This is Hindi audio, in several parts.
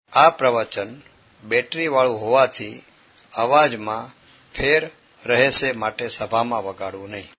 આ પ્રવચન બેટરીવાળું હોવાથી અવાજમાં ફેર રહેશે માટે સભામાં વગાડવું નહીં.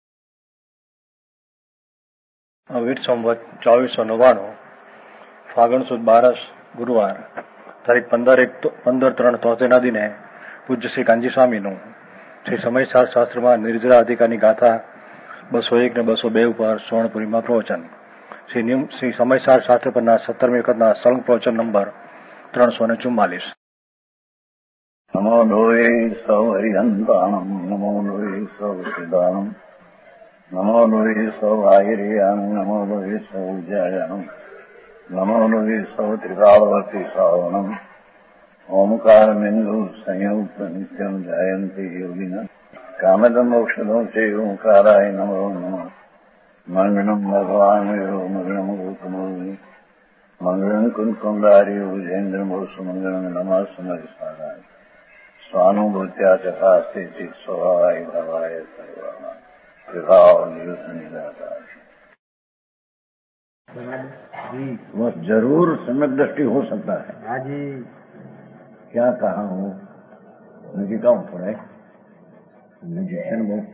વીર સંવત 2499 ફાગણ સુદ 12 ગુરુવાર તારીખ 15/3/73 દિને પૂજ્ય શ્રી કાંજી સ્વામીનું શ્રી સમયસાર શાસ્ત્રમાં નિર્જરા અધિકારની ગાથા 201 ને 202 ઉપર સુવર્ણપુરીમાં પ્રવચન. શ્રી સમયસાર શાસ્ત્ર પરના 17મી વખતના સળંગ પ્રવચન નંબર 344. નમો લોહે સૌ હરિહંતાણમ નમો લોહે સૌ સિદ્ધાણમ નમો લોહે સૌ આહિર્યાણમ નમો લોહે સૌ વિજયાણમ નમો લોહે સૌ ત્રિકાળવતી શ્રાવણમ ઓમકાર બિંદુ સંયુક્ત નિત્યમ જયંતિ યોગિન કામદમ મોક્ષદો છે ઓંકારાય નમો નમઃ. મંગળમ ભગવાન વિરો મંગળમ ગૌતમોની મંગળમ કુંકુંડારી ભુજેન્દ્ર મોસુ મંગળમ નમઃ સમરિસારાય स्वानुभूत्या चकास्ते स्वभावाय भवाय सर्वाना विभाव नियुक्त निराकार. वह जरूर सम्यक दृष्टि हो सकता है. हाँ जी. क्या कहा हूँ नजीक आऊँ थोड़ा नजीक बहुत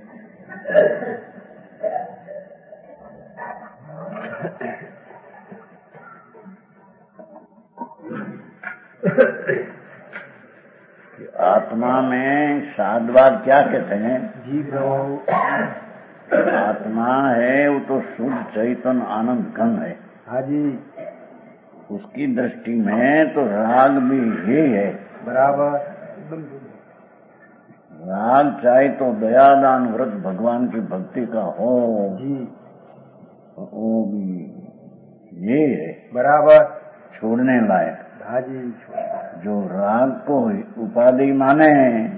आत्मा में साधवाद क्या कहते हैं जी प्रभु? आत्मा है वो तो शुद्ध चैतन्य आनंद घन है. हाँ जी. उसकी दृष्टि में तो राग भी ही है. बराबर. राग चाहे तो दयादान व्रत भगवान की भक्ति का हो जी, वो भी ये है. बराबर. छोड़ने लायक. हाँ जी. जो राग को उपाधि माने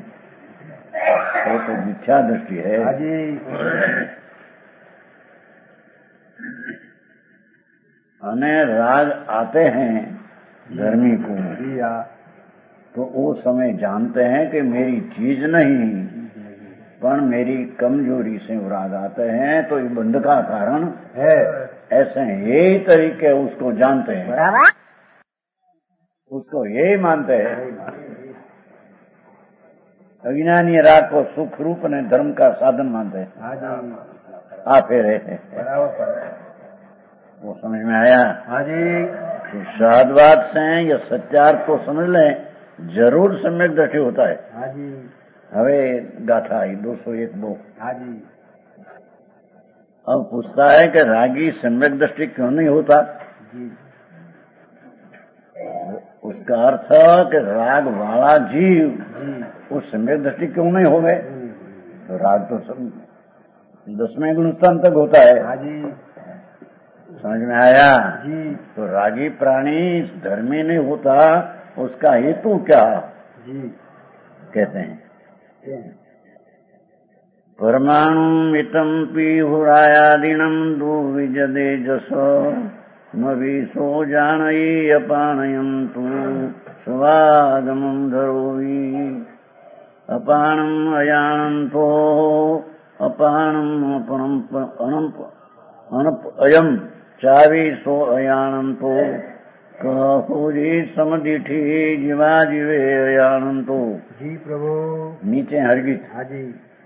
तो मिथ्या दृष्टि है. हाँ जी. अने राग आते हैं धर्मी को तो वो समय जानते हैं कि मेरी चीज नहीं पर मेरी कमजोरी से राग आते हैं तो ये बंध का कारण है. ऐसे यही तरीके उसको जानते हैं. बराबर. उसको यही मानते हैं. अज्ञानी राग को सुख रूप ने धर्म का साधन मानते हैं. आप फेरे वो समझ में आया? हाँ जी. साधवाद से या सत्यार्थ को समझ लें जरूर सम्यक दृष्टि होता है. हाँ जी. हवे गाथा आई 201-2. हाँ जी. अब पूछता है कि रागी सम्यक दृष्टि क्यों नहीं होता जी? उसका अर्थ कि राग वाला जीव उस सम्यक दृष्टि क्यों नहीं हो गए? तो राग तो 10वें गुण स्थान तक होता है. हाँ जी. समझ में आया जी. तो रागी प्राणी धर्मी नहीं होता उसका हेतु क्या जी कहते हैं? परमाणु मितम पीहुरायादिनम दुर्विजदे जसो नवीसो जानई अपानयन्तु स्वागमं धरोवि अपानम अयानंतो अपानम अयम चावीसो अयानंतो कहोरी समदिठी जीवा जीवे अयानंतो. जी प्रभु. नीचे हरगीत. हाँ जी.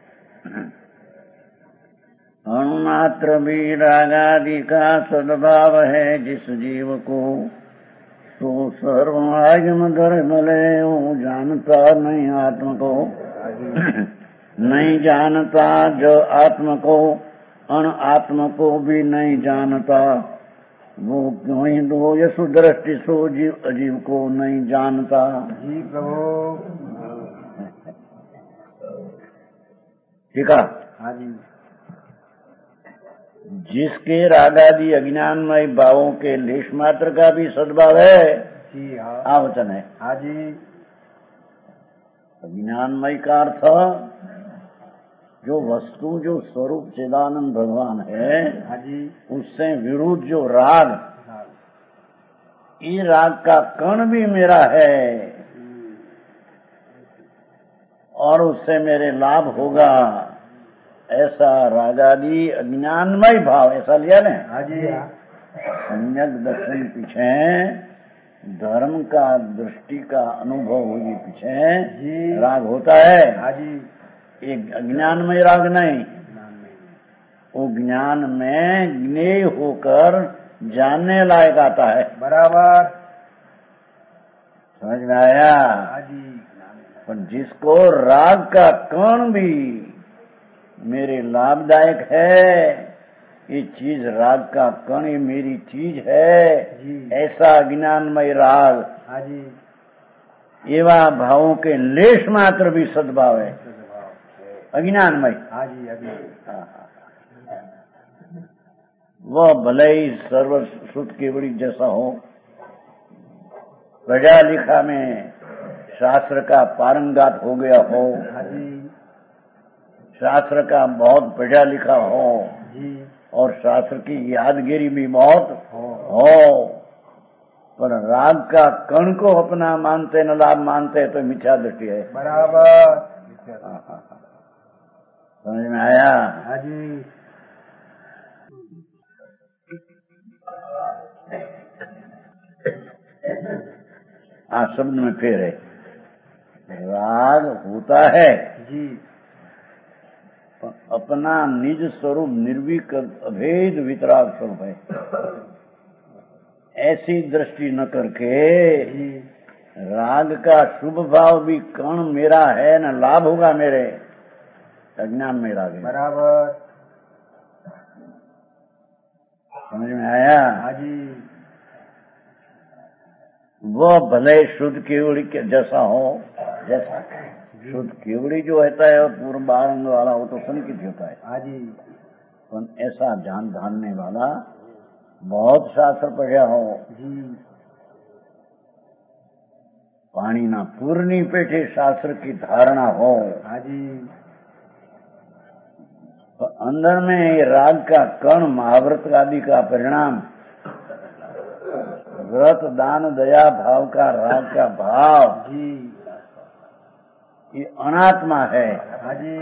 अणुमात्र भी रागादि का सद्भाव है जिस जीव को तो सर्वआगम धर्मले वो जानता नहीं आत्म को. नहीं जानता जो आत्म को अण आत्म को भी नहीं जानता वो क्यों ही दो यसु दृष्टि सो जीव अजीव को नहीं जानता. जी प्रभु. ठीक है. हाँ जी. जिसके रागादि अज्ञानमय भावों के लेश मात्र का भी सद्भाव है जी. हाँ वचन है. हाँ जी. अज्ञानमय का अर्थ जो वस्तु जो स्वरूप चिदानंद भगवान है. हाँ जी. उससे विरुद्ध जो राग ये राग का कण भी मेरा है और उससे मेरे लाभ होगा ऐसा रागादि अज्ञानमय भाव ऐसा लिया ने. हाँ जी. सम्यक दर्शन पीछे धर्म का दृष्टि का अनुभव हुई पीछे राग होता है। हाँ जी। एक अज्ञानमय राग नहीं, वो ज्ञान में ज्ञेय होकर जानने लायक आता है। बराबर। समझ में आया? हाँ जी। पर जिसको राग का कण भी मेरे लाभदायक है, ये चीज राग का कण ये मेरी चीज है, ऐसा ज्ञानमय राग, हाँ जी, एवं भावों के लेश मात्र भी सद्भाव है, अज्ञानमय। हाँ जी, हाँ जी। वह भले ही सर्व सुत केवड़ी जैसा हो, पढ़ा लिखा में शास्त्र का पारंगत हो गया हो, हाँ जी, शास्त्र का बहुत पढ़ा लिखा हो जी, और शास्त्र की यादगिरी भी बहुत हो, पर राग का कण को अपना मानते न लाभ मानते तो मिथ्या दृष्टि है। बराबर। समझ में आया? हाँ जी। शब्द में फेर है, राग होता है जी, अपना निज स्वरूप निर्विक अभेद वितराग स्वरूप है। ऐसी दृष्टि न करके राग का शुभ भाव भी कण मेरा है न लाभ होगा मेरे, अज्ञान में राग है। बराबर। समझ में आया? हाँ जी। वह भले शुद्ध केवड़ी के जैसा हो, जैसा शुद्ध केवड़ी जो होता है पूर्व बारंग वाला वो तो संकित होता है। हाँ जी। पर ऐसा जान जानने वाला बहुत शास्त्र पढ़ा हो जी, पानी ना पूर्णी पेटे शास्त्र की धारणा हो, हाँ जी, तो अंदर में ये राग का कण महाव्रत आदि का परिणाम, व्रत दान दया भाव का राग का भाव जी, ये अनात्मा है। हाँ जी,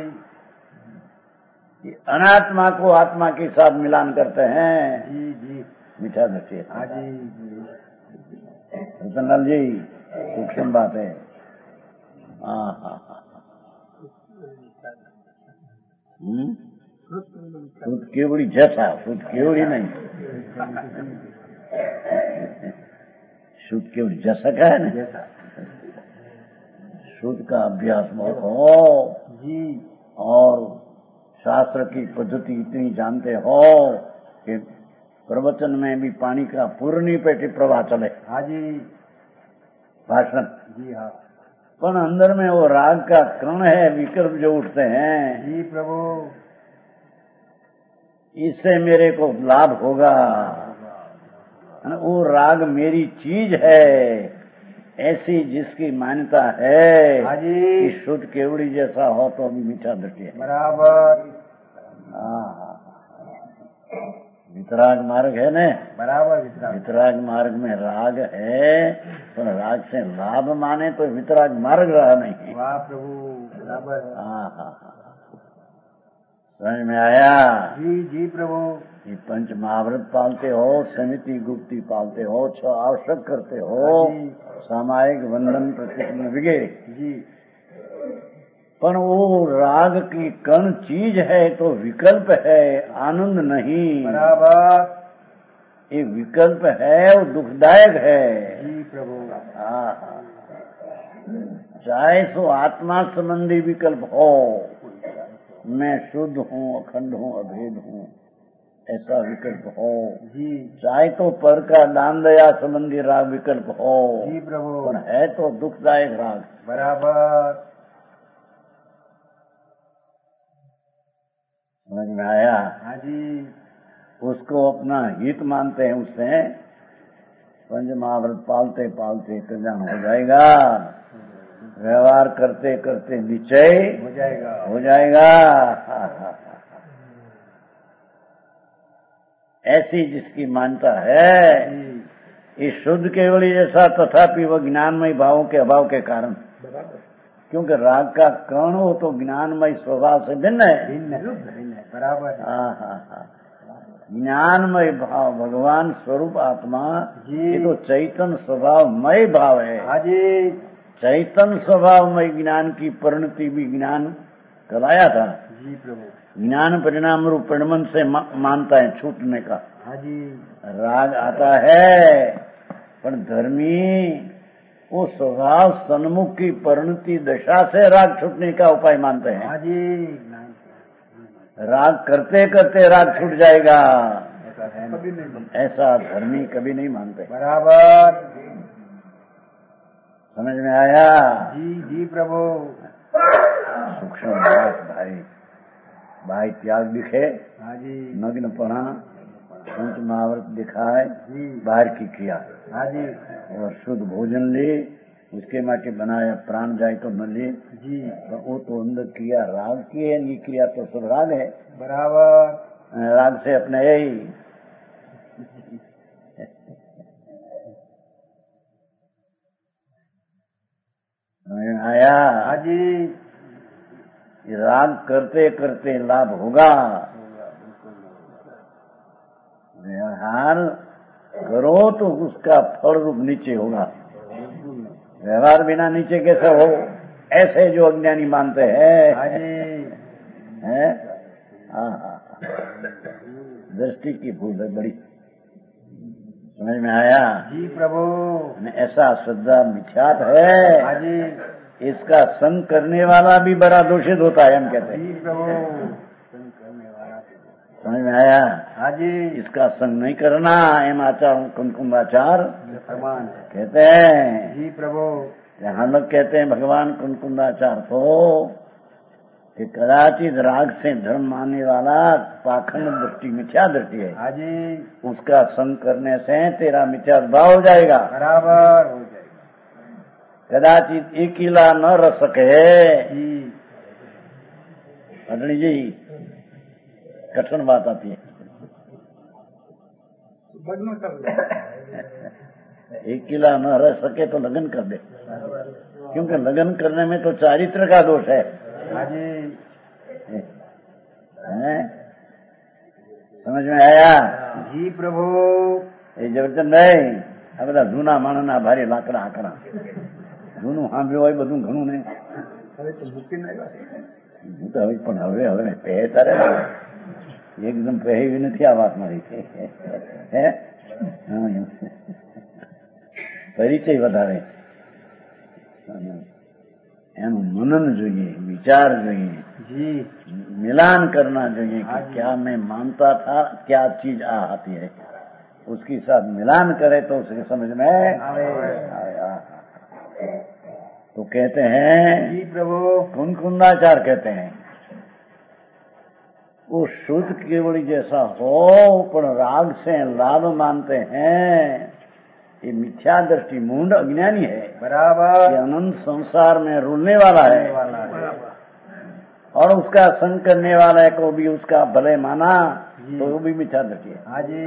ये अनात्मा को आत्मा के साथ मिलान करते हैं। जी, जी, मीठा दृष्टि। हाँ जी, रतनलाल जी सूक्ष्म बात है। शुद्ध केवड़ी जैसा, शुद्ध केवड़ी नहीं, शुद्ध केवड़ी जैसा क्या है ना, शुद्ध का अभ्यास बहुत हो जी, और शास्त्र की पद्धति इतनी जानते हो कि प्रवचन में भी पानी का पूर्णी पेटी प्रवाह चले। हाँ जी, भाषण जी, हाँ, पर अंदर में वो राग का कण है, विकल्प जो उठते हैं, जी प्रभु, इससे इससे मेरे को लाभ होगा, वो राग मेरी चीज है, ऐसी जिसकी मान्यता है। हाँ जी, कि शुद्ध केवड़ी जैसा हो तो अभी मीठा दृष्टि है। बराबर। वितराग मार्ग है न, बराबर। वितराग मार्ग में राग है, तो राग से लाभ माने तो वितराग मार्ग रहा नहीं। वाह प्रभु, बराबर। समझ में आया? जी, जी प्रभु। ये पंच महाव्रत पालते हो, समिति गुप्ती पालते हो, 6 आवश्यक करते हो, सामायिक वंदन प्रतिदिन वगैरह जी, पर वो राग की कण चीज है तो विकल्प है, आनंद नहीं। बराबर। ये विकल्प है, वो दुखदायक है। जी प्रभु। चाहे सो आत्मा संबंधी विकल्प हो, मैं शुद्ध हूँ, अखंड हूँ, अभेद हूँ, ऐसा विकल्प हो जी, चाहे तो पर का दान दया संबंधी राग विकल्प हो। जी प्रभु। पर है तो दुखदायक राग। बराबर। समझ में आया? हाँ जी, उसको अपना हित मानते हैं, उससे पंच महाव्रत पालते पालते कल्याण हो जाएगा, व्यवहार करते करते निश्चय हो जाएगा। ऐसी जिसकी मान्यता है, इस शुद्ध केवली जैसा, तथापि वह ज्ञानमय भावों के अभाव के कारण, क्योंकि राग का कण हो तो ज्ञानमय स्वभाव से भिन्न है। भिन्न है, बराबर। ज्ञानमय भाव, भगवान स्वरूप आत्मा जी। ये तो चैतन्य स्वभावमय भाव है। हाँ जी। चैतन्य स्वभावमय ज्ञान की परिणति भी ज्ञान कराया था जी प्रभु। ज्ञान परिणाम रूप परिणमन से मानता है छूटने का। हाँ जी। राग आता है पर धर्मी वो स्वभाव सन्मुख की परिणति दशा से राग छूटने का उपाय मानते हैं। हाँ जी। राग करते करते राग छूट जाएगा ऐसा है कभी नहीं, ऐसा धर्मी कभी नहीं मानते। बराबर। समझ में आया? जी जी प्रभु। सूक्ष्म बात भाई त्याग दिखे, हाँ जी। नग्न पढ़ा, पंच महाव्रत दिखाए, जी। बाहर की क्रिया, हाँ जी। और शुद्ध भोजन ले, उसके माटे बनाया प्राण जाए तो न ले जी। तो वो तो अंदर क्रिया राग की है, ये क्रिया तो सब राग है। बराबर। राग से अपने यही आया। हाँ जी। राग करते करते लाभ होगा, व्यवहार करो तो उसका फल रूप नीचे होगा। व्यवहार बिना नीचे कैसे हो? ऐसे जो अज्ञानी मानते हैं। हाँ जी। है? दृष्टि की भूल है बड़ी। समझ में आया? जी प्रभु। ऐसा श्रद्धा मिथ्यात है। हाँ जी। इसका संग करने वाला भी बड़ा दूषित होता है, हम कहते हैं। जी प्रभु। समझ में आया? हाँ जी। इसका संग नहीं करना, एम आचार कुंकुमाचार प्रमाण कहते हैं। जी प्रभु। हम लोग कहते हैं भगवान कुंकुमाचार को कि कदाचित राग से धर्म मानने वाला पाखंड दृष्टि मिथ्या दृष्टि है। हाँ जी। उसका संग करने से तेरा मिथ्या भाव हो जाएगा। बराबर हो जाएगा। कदाचित एकीला न रह सके जी। अटनी जी, कठिन बात आती है। एक किला न रह सके तो लगन कर दे, क्योंकि लगन करने में तो चारित्र का दोष है। हाँ जी। समझ में आया? जी प्रभु। ये जबरदस्त नहीं, આ બધા જૂના માણસના ભારે લાકડા આકડા જૂનું સાંભળ્યું હોય બધું ઘણું નહીં. હું તો હવે પણ હવે પહે તારે એકદમ પહેવી નથી આ વાત મારી. હે પરિચય વધારે, એનું મનન જોઈએ, વિચાર જોઈએ, मिलान करना चाहिए कि क्या मैं मानता था, क्या चीज आती है, उसके साथ मिलान करे तो उसके समझ में आया. तो कहते हैं जी प्रभु, कुंकुंदाचार कहते हैं वो शुद्ध केवड़ी जैसा हो पर राग से लाभ मानते हैं. ये मिथ्या दृष्टि मूंड अज्ञानी है. बराबर. अनंत संसार में रुलने वाला है और उसका संग करने वाले को भी उसका भले माना तो वो भी मिथ्या दृष्टि है. हाँ जी.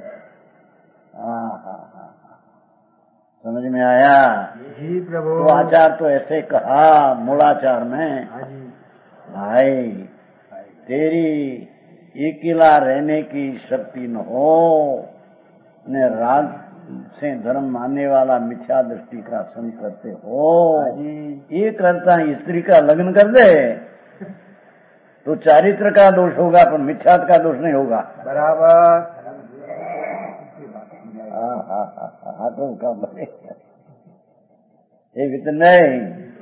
समझ में आया? जी प्रभु. तो आचार तो ऐसे कहा मूलाचार में, हाँ जी. भाई तेरी अकेला रहने की शक्ति न हो, ने राग से धर्म मानने वाला मिथ्या दृष्टि का संग करते हो. ये करता स्त्री का लग्न कर दे तो चारित्र का दोष होगा पर मिथ्यात का दोष नहीं होगा. बराबर. हाथों का बने એ नहीं.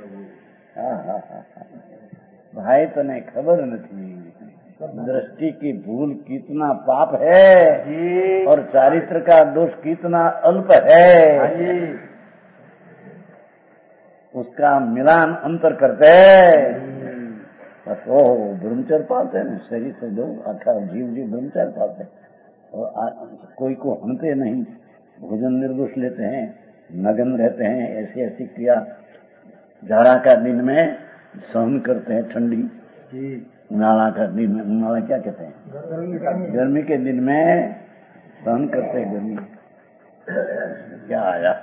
भाई तने खबर नहीं दृष्टि की भूल कितना पाप है और चारित्र का दोष कितना अल्प है. उसका मिलान अंतर करते बस. वो ब्रह्मचर्य पालते हैं शरीर से जो अच्छा जीव ब्रह्मचर्य पालते हैं और कोई को हनते नहीं, भोजन निर्दोष लेते हैं, नग्न रहते हैं, ऐसी ऐसी क्रिया जाड़ा का दिन में सहन करते हैं. ठंडी उनाला का दिन में, उनाला क्या कहते हैं, गर्मी के दिन में सहन करते हैं गर्मी. क्या आया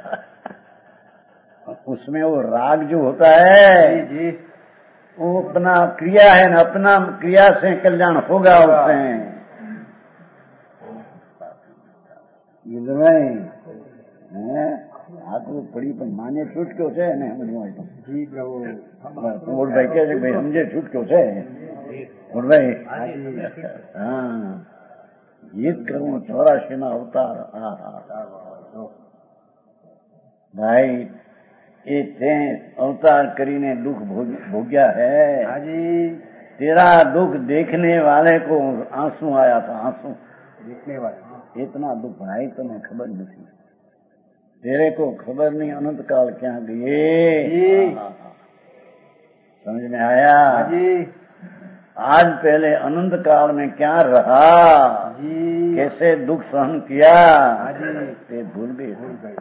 उसमें वो राग जो होता है जी. वो अपना क्रिया है ना, अपना क्रिया से कल्याण होगा उससे. આટલું પડી પણ માને છૂટક્યો છે ને સમજમાં જી પ્રભુ મોટભાઈ કહે છે ભાઈ સમજે છૂટક્યો છે મોટભાઈ હા ગીત કરવું 84 ના અવતાર ભાઈ એ તે અવતાર કરીને दुख भोग्या है तेरा दुख देखने वाले को आंसू आया था आंसू देखने वाले इतना दुख भाई तुम्हें खबर नहीं तेरे को खबर नहीं अनंत काल क्या गए समझ में आया आज पहले अनंत काल में क्या रहा कैसे दुख सहन किया ते भूल गए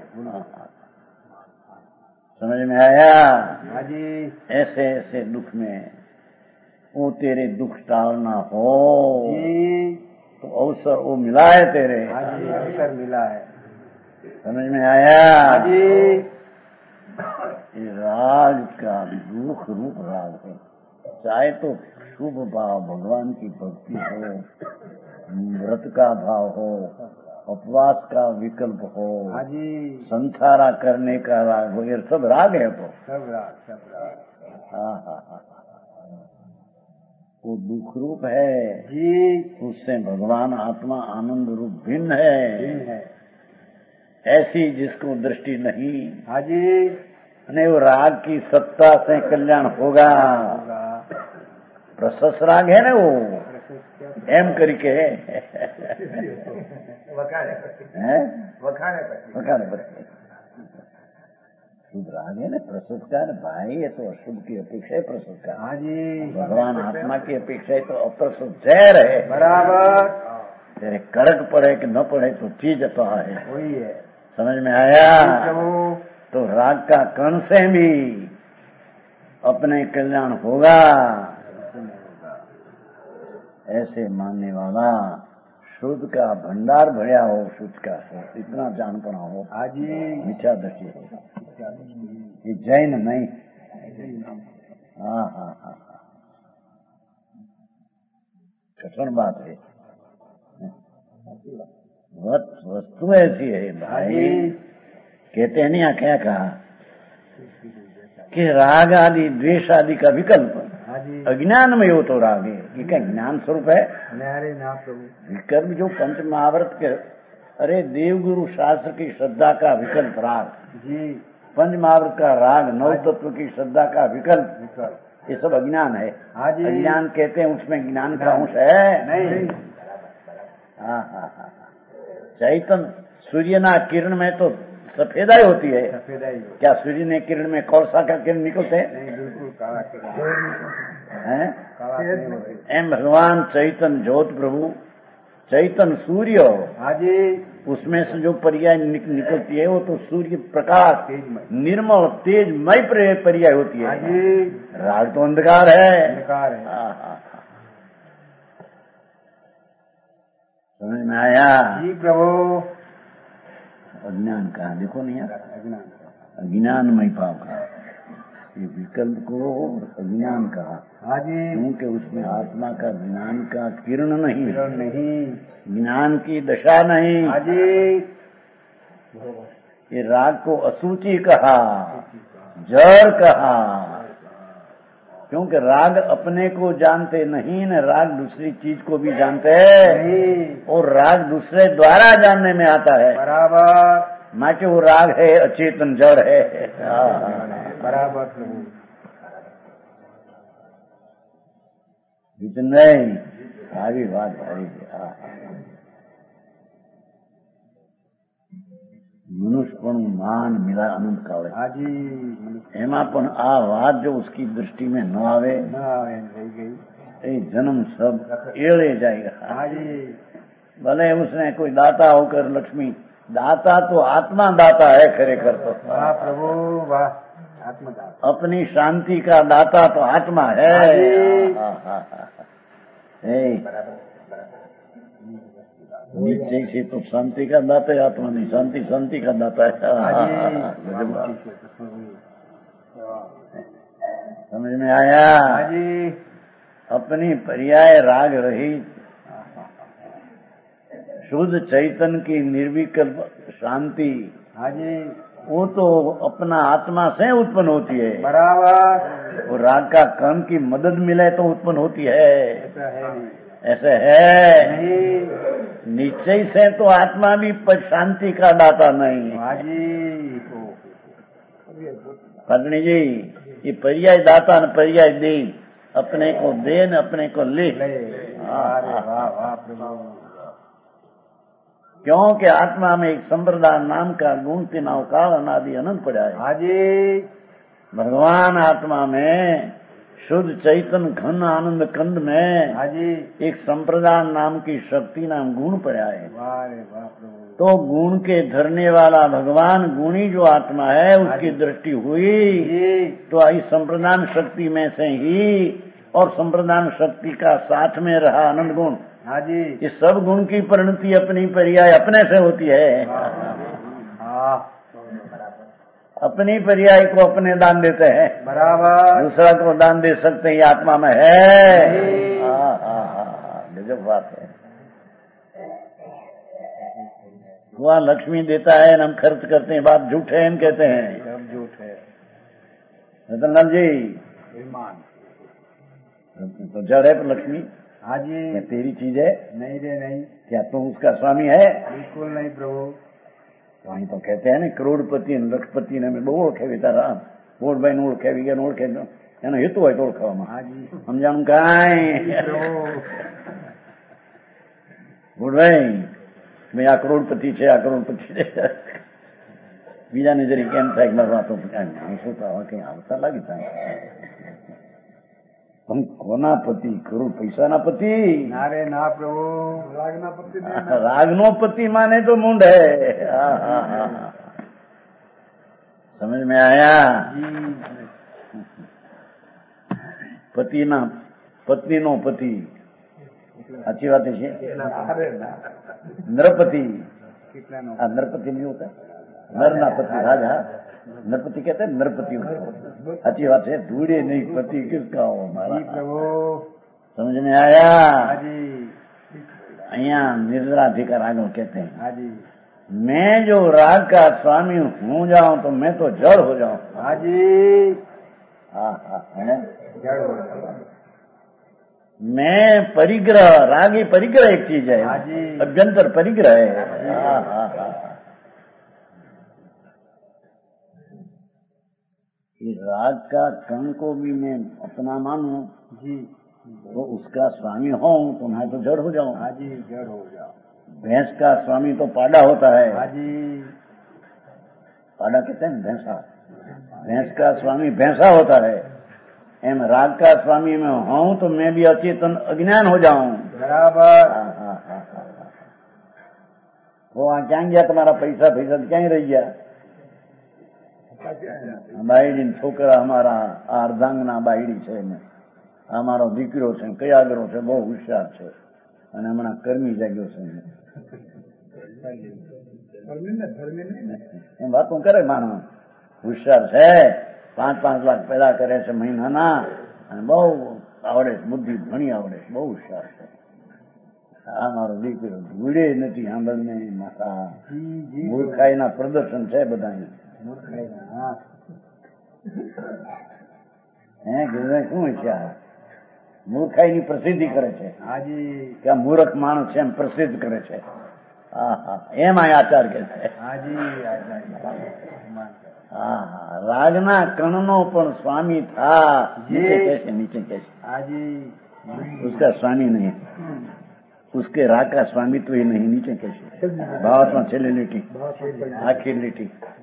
समझ में आया ऐसे ऐसे दुख में वो तेरे दुख टालना हो तो अवसर वो मिला है तेरे अवसर मिला है समझ में आया ये राग का दुख रूप राग है चाहे तो शुभ भाव भगवान की भक्ति हो व्रत का भाव हो उपवास का विकल्प हो संसारा करने का राग हो ये सब राग है तो सब राग हाँ वो दुख रूप है जी उससे भगवान आत्मा आनंद रूप भिन्न है ऐसी जिसको दृष्टि नहीं नहीं वो राग की सत्ता से कल्याण होगा प्रशस्त राग है ना वो एम करके वखाने पर शुद्ध राग है ना प्रशस्त का भाई ये तो अशुद्ध की अपेक्षा है प्रशस्त का भगवान आत्मा की अपेक्षा है तो अप्रशुद्ध जहर है बराबर तेरे कड़क पड़े कि न पड़े तो चीज तो है वही है समझ में आया तो राग का कण से भी अपने कल्याण होगा ऐसे मानने वाला शुद्ध का भंडार भरा हो शुद्ध का हो इतना जानपना हो मिथ्या दृष्टि हो ये जैन नहीं हाँ कठिन बात है वस्तु ऐसी है भाई कहते हैं नहीं क्या कहा कि राग आदि द्वेष आदि का विकल्प अज्ञान में हो तो राग है ये क्या ज्ञान स्वरूप है विकल्प जो पंच महाव्रत के अरे देवगुरु शास्त्र की श्रद्धा का विकल्प राग पंच महाव्रत का राग नव तत्व की श्रद्धा का विकल्प ये सब अज्ञान है अज्ञान कहते हैं उसमें ज्ञान का अंश है नहीं हाँ चैतन्य सूर्य ना किरण में तो सफेदाई होती है क्या सूर्य ने किरण में कौरसा का किरण निकलते हैं एम भगवान चैतन्य ज्योत प्रभु चैतन्य सूर्य उसमें से जो पर्याय निकलती है वो तो सूर्य प्रकाश निर्मल तेजमय पर्याय होती है राग तो अंधकार है समझ में आया जी प्रभु अज्ञान का देखो नहीं अज्ञानमय भाव का ये विकल्प को अज्ञान कहा क्योंकि उसमें आत्मा का ज्ञान का किरण नहीं ज्ञान की दशा नहीं ये राग को असूचि कहा जड़ कहा क्योंकि राग अपने को जानते नहीं न राग दूसरी चीज को भी जानते हैं और राग दूसरे द्वारा जानने में आता है बराबर माचे वो राग है अचेतन जड़ है बराबर नहीं भारी बात भारी મનુષ્યપણું માન મિલા અનંત કાળે એમાં પણ આ વાત જો उसकी दृष्टि में न आवे ये जन्म सब एड़े जाएगा भले उसने कोई दाता होकर लक्ष्मी दाता तो आत्मा दाता है खरेखर तो प्रभु वाह आत्मदाता अपनी शांति का दाता तो आत्मा है निश्चय से तो शांति का दाता है आत्मा नहीं शांति का दाता है समझ में आया अपनी पर्याय राग रहित शुद्ध चैतन्य की निर्विकल्प शांति, हाँ जी, वो तो अपना आत्मा से उत्पन्न होती है। बराबर। और राग का कर्म की मदद मिले तो उत्पन्न होती है, ऐसा है नहीं। ऐसे है नहीं। निश्चय से तो आत्मा भी शांति का दाता नहीं। हाँ जी, पत्नी जी, ये पर्याय दाता न पर्याय दे, अपने को दे न अपने को ले। अरे वाह वाह प्रभु। क्योंकि आत्मा में एक संप्रदान नाम का गुण तिनाव काल अनादि अनंत पड़ा है। हाँ जी, भगवान आत्मा में शुद्ध चैतन्य घन आनंद कंद में हाँ जी, एक संप्रदान नाम की शक्ति नाम गुण पड़ा है। वाह रे वाह प्रभु। तो गुण के धरने वाला भगवान गुणी जो आत्मा है उसकी दृष्टि हुई तो इस संप्रदान शक्ति में से ही और संप्रदान शक्ति का साथ में रहा आनंद गुण। हाँ जी, इस सब गुण की परिणति अपनी पर्याय अपने से होती है। हाँ अपनी पर्याय को अपने दान देते हैं, बराबर। दूसरा को दान दे सकते हैं, आत्मा में है। गजब बात है। वहाँ लक्ष्मी देता है हम खर्च करते हैं, बात झूठ है हम कहते हैं। सब झूठ है। रतनलाल जी, ईमान तो जड़ है पर लक्ष्मी हाँ जी, क्या तेरी चीज है? नहीं रे नहीं, क्या तुम उसका स्वामी है? बिल्कुल नहीं प्रभु। वहीं तो कहते हैं ना करोड़पति लखपति ने બહુ ઓળખેવી તારા મોટભાઈ ને ઓળખેવી કે ઓળખે એનો હેતુ હોય તો ઓળખાવામાં हाँ जी સમજાણું કાંઈ प्रभु। મોટભાઈ મેં આ કરોડપતિ છે આ કરોડપતિ છે બીજાને જરી કેમ થાય કે મારી વાતો શું કઈ આવતા લાગી થાય પણ કોના પતિ કરોડ પૈસાના પતિ ना रे ना प्रभु। रागना पति रागनो पति माने तो मुंड है। समझ में आया? पति ना पत्नी नो पति अच्छी बात है। नरपति नरपति नहीं होता नर ना पति राजा नरपति कहते हैं नरपति उसको। अच्छी बात है। ढूंढे नहीं पति किसका हो हमारा प्रभु। समझ में आया? हाँ जी अहिया निर्जराधिकार रागो कहते हैं। हाँ जी मैं जो राग का स्वामी हो जाऊं तो मैं तो जड़ हो जाऊं। हाँ जी है? जड़ हो जाओ। मैं परिग्रह रागी परिग्रह एक चीज है। हाँ जी अभ्यंतर परिग्रह है। इस राग का कण को भी मैं अपना मानूं जी तो उसका स्वामी हूं तो मैं तो जड़ हो जाऊं। हाँ जी जड़ हो जाओ। भैंस का स्वामी तो पाड़ा होता है। हाँ जी पाड़ा कहते हैं भैंसा। भैंस का स्वामी भैंसा होता है। एम राग का स्वामी मैं हूं तो मैं भी अचेतन अज्ञान हो जाऊं। बराबर। वो वहां क्या गया तुम्हारा पैसा पैसा क्या ही रह गया? बायडी छोकरा हमारा अर्धांगना बायडी છે ને અમારો દીકરો છે કયાગરો છે બહુ હોશિયાર છે અને હમણાં કર્મી જાગ્યો છે એમ વાતો કરે માણસ હોશિયાર છે 5-5 લાખ પેદા કરે છે મહિનાના અને બહુ આવડે છે બુદ્ધિ ઘણી આવડે છે બહુ હોશિયાર છે આ મારો દીકરો ભૂડે નથી સાંભળને મારા મૂર્ખાઈના પ્રદર્શન છે બધા શું છે મૂર્ખાઈની પ્રસિદ્ધિ કરે છે કે મૂર્ખ માણસ છે એમ પ્રસિદ્ધ કરે છે એમ આ આચાર કે છે रागना कणनो पण स्वामी था नीचे कैसे उसका स्वामी नहीं उसके राग का स्वामित्व ही नहीं नीचे कैसे भावात्मा छेले लेटी आखिर लेटी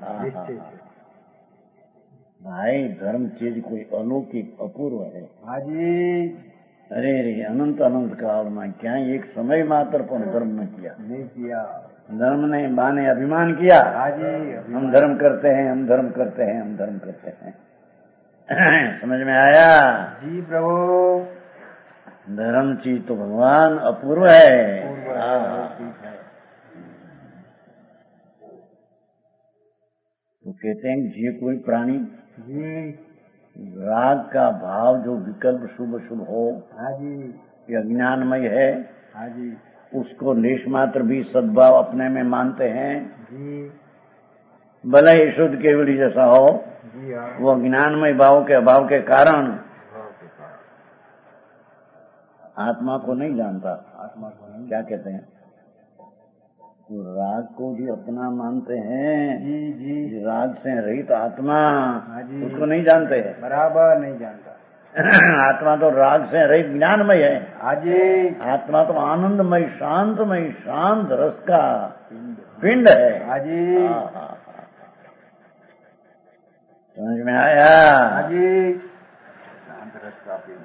भाई धर्म चीज कोई अलौकिक अपूर्व है अरे रे अनंत अनंत काल में क्या एक समय मात्र पर धर्म न किया धर्म ने बाने अभिमान किया हम धर्म करते हैं हम धर्म करते हैं हम धर्म करते हैं समझ में आया जी प्रभु धर्म चीज तो भगवान अपूर्व है तो कहते हैं ये कोई प्राणी राग का भाव जो विकल्प शुभ शुभ हो ये अज्ञानमय है उसको लेश मात्र भी सद्भाव अपने में मानते हैं, जी भले ही शुद्ध केवली जैसा हो, जी हाँ वो ज्ञानमय भाव के अभाव के कारण आत्मा को नहीं जानता। आत्मा को नहीं। क्या कहते हैं? तो राग को भी अपना मानते हैं, जी जी राग से रहित आत्मा, हाँ जी। उसको नहीं जानते। बराबर नहीं जानता। आत्मा तो राग से रहित ज्ञानमय है। हाँ जी आत्मा तो आनंदमय शांतमय शांत रस का पिंड है। हाँ जी समझ में आया? हाँ जी शांत रस का पिंड।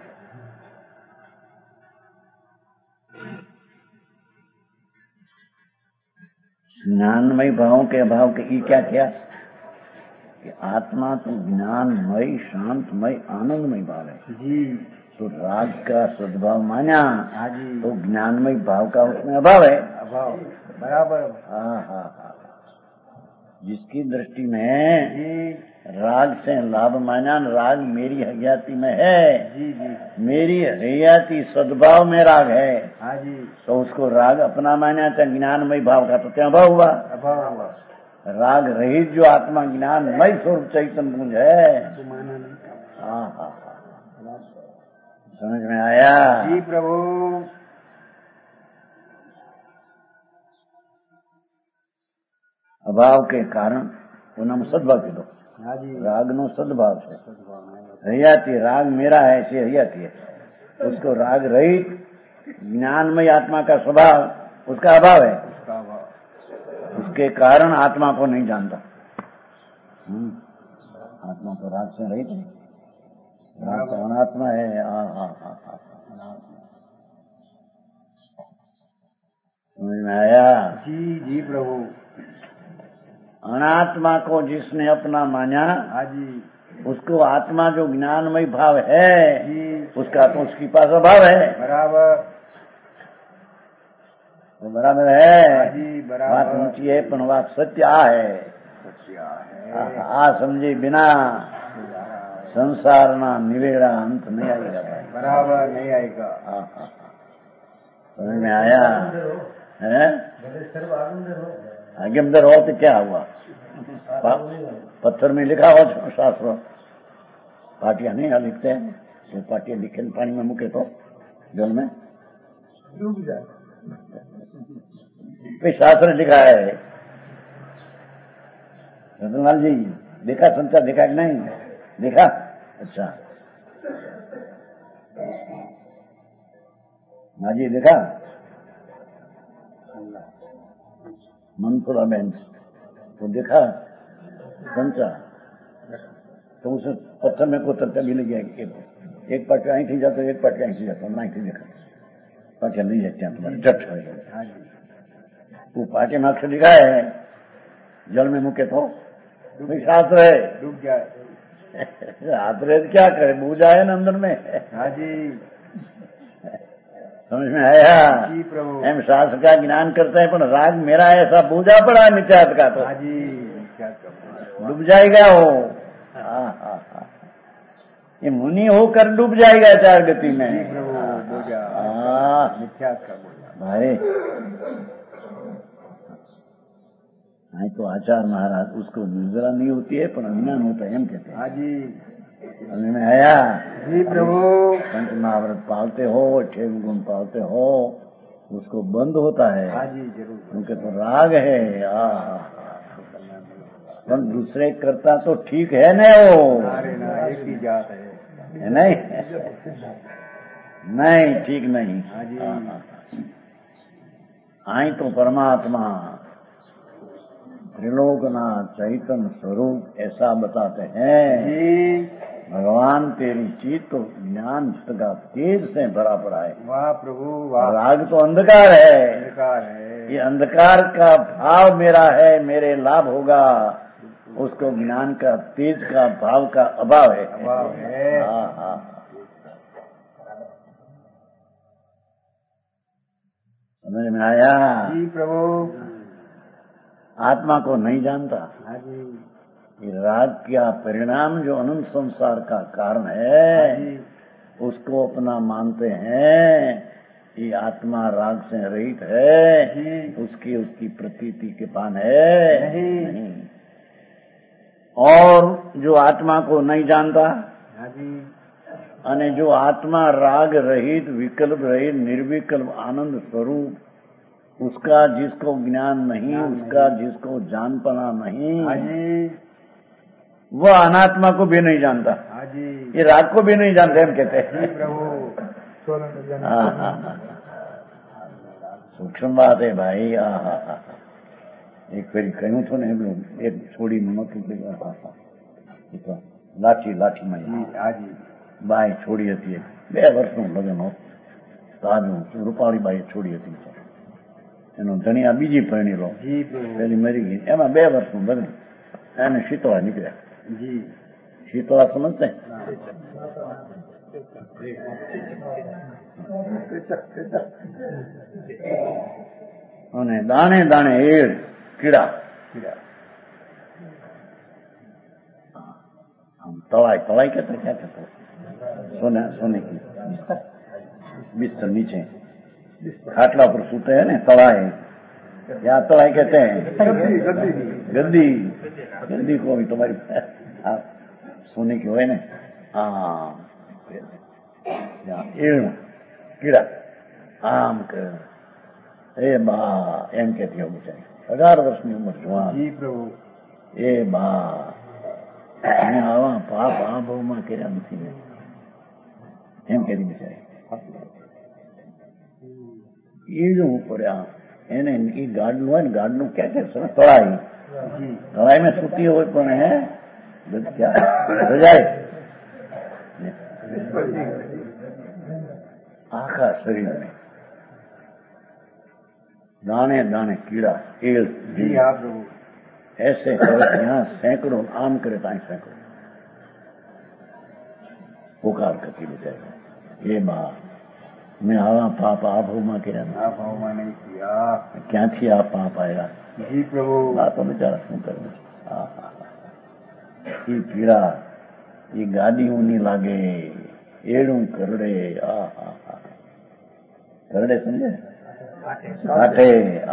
ज्ञानमय भावों के अभाव के ये क्या किया कि आत्मा तो ज्ञानमय शांतमय आनंदमय भाव है। जी तो राग का सद्भाव माना, हाँ जी तो ज्ञानमय भाव का उसमें अभाव है। अभाव बराबर। हाँ। जिसकी दृष्टि में जी राग से लाभ माना, राग मेरी हयाती में है, जी जी मेरी हयाती सद्भाव में राग है, हाँ जी तो उसको राग अपना माना था ज्ञानमय भाव का, तो क्या अभाव हुआ? अभाव हुआ। राग रहित जो आत्मा ज्ञानमय स्वरूप चैतन्य पुंज है। तो माना नहीं। हाँ। समझ में आया? जी प्रभु। अभाव के कारण उन्हें सद्भाव की दो। हाँ जी राग नो सद्भाव से हयाती, राग मेरा है ऐसे हयाती है, उसको राग रहित ज्ञानमय आत्मा का स्वभाव उसका अभाव है। उसका अभाव। उसके कारण आत्मा को नहीं जानता। आत्मा तो राग से रहित है, राग तो अनात्मा है। समझ में आया? जी जी प्रभु। अनात्मा को जिसने अपना माना, हाँ जी उसको आत्मा जो ज्ञानमय भाव है जी उसका तो उसके पास अभाव है। बराबर। वो बराबर है। हाँ जी बराबर। बात ऊंची है पण बात सत्य आ है। सच्चा है। आ समझे बिना संसार ना निवेड़ा अंत नहीं आएगा भाई। बराबर नहीं आएगा। समझ में आया? है आगे अंदर हो तो क्या हुआ? पत्थर में लिखा हो शास्त्र, पाटिया नहीं लिखते हैं, तो पाटिया लिखे पानी में मुके तो जल में डूब जाए। शास्त्र लिखा है। रतनलाल जी देखा, संसार देखा कि नहीं देखा? अच्छा माजी देखा? मनपुरा बेंच तो देखा संसार, तो उसे पत्थर में को तब मिल गया। एक पाटिया आई थी जाता, एक पाटिया आई थी जाता, मैं थी देखा पाटिया नहीं जाती तुम्हारे झट हो। वो पाटे में अक्षर लिखा है, जल में मुके तो शास्त्र है डूब जाए। शास्त्र है क्या करे, बूझा है ना अंदर में। हाँ जी समझ में आया? जी प्रभु। हम शास्त्र का ज्ञान करते हैं, पर राग मेरा ऐसा बूझा पड़ा है मिथ्यात का, तो हाँ जी मिथ्यात का डूब जाएगा वो। ये मुनि होकर डूब जाएगा चार गति में। जी प्रभु बोझा मिथ्यात का बोझा भाई। नहीं तो आचार्य महाराज उसको निजरा नहीं होती है, पर अज्ञान होता है, हम कहते हैं। हाँ जी समझ में आया? जी प्रभु। पंच महाव्रत पालते हो, 6 गुण पालते हो, उसको बंद होता है। हाँ जी जरूर। क्योंकि तो राग है। पर दूसरे करता तो ठीक है न वो। अरे ना एक ही जात है। नहीं नहीं ठीक नहीं। हाँ जी आई तो परमात्मा त्रिलोकनाथ चैतन्य स्वरूप ऐसा बताते हैं जी। भगवान तेरी चीज तो ज्ञान का तेज से भरा पड़ा है। वाह प्रभु वाह। राग तो अंधकार है, अंधकार है। ये अंधकार का भाव मेरा है, मेरे लाभ होगा, उसको ज्ञान का तेज का भाव का अभाव है। अभाव है। हाँ। समझ में आया? जी प्रभु। आत्मा को नहीं जानता। हाँ जी ये राग का परिणाम जो अनंत संसार का कारण है, हाँ जी उसको अपना मानते हैं। ये आत्मा राग से रहित है, उसकी प्रतीति के पान है नहीं। और जो आत्मा को नहीं जानता, अने जो आत्मा राग रहित, विकल्प रहित, निर्विकल्प आनंद स्वरूप, उसका जिसको ज्ञान नहीं, उसका जिसको जानपना नहीं, वह अनात्मा को भी नहीं जानता, ये राग को भी नहीं जानते हम कहते हैं। सूक्ष्म बात है भाई। एक फेरी कहूं तो ने एक छोड़ी लाठी में बाई छोड़ी હતી, 2 વર્ષનું લગ્ન તાજું રૂપાળી બાઈ છોડી હતી, એનો ધણિયા બીજી પરણી લો, પેલી મરી ગઈ, એમાં 2 વર્ષનું લગ્ન, એને શીતળા નીકળ્યા। શીતળા સમજતે? અને દાણે દાણે એડ કીડા, तलाई तलाई कहते क्या कहते, सोने की बिस्तर नीचे खाटला पर सूते है ना, तलाई या तलाई कहते हैं, गद्दी गद्दी को भी तुम्हारी सोने की हो ना। कीड़ा आम कर ए बा एम कहती हो बेचारी, 18 વર્ષની ઉંમર, જવાન। ए बा આવા પાપ આ ભાવમાં કર્યા નથી એમ કરી બિચારી। એ જો પડ્યા એને એ ગાડનું હોય ને, ગાડનું ક્યાં કે તળાઈ, તળાઈમાં સૂતી હોય પણ હે રજાય આખા શરીર में दाने दाने कीड़ा एल ऐसे करे, यहाँ सैकड़ों आम करे ताई सैकड़ों पुकार करती बेचारे, ये माँ मैं आवा पाप आ भाव में क्या नहीं किया, क्या थी आप पाप आया जी प्रभु, तो बेचारा शू करे। ये पीड़ा ये गाड़ी ऊनी लागे, एड़ू करड़े, करड़े समझे, काटे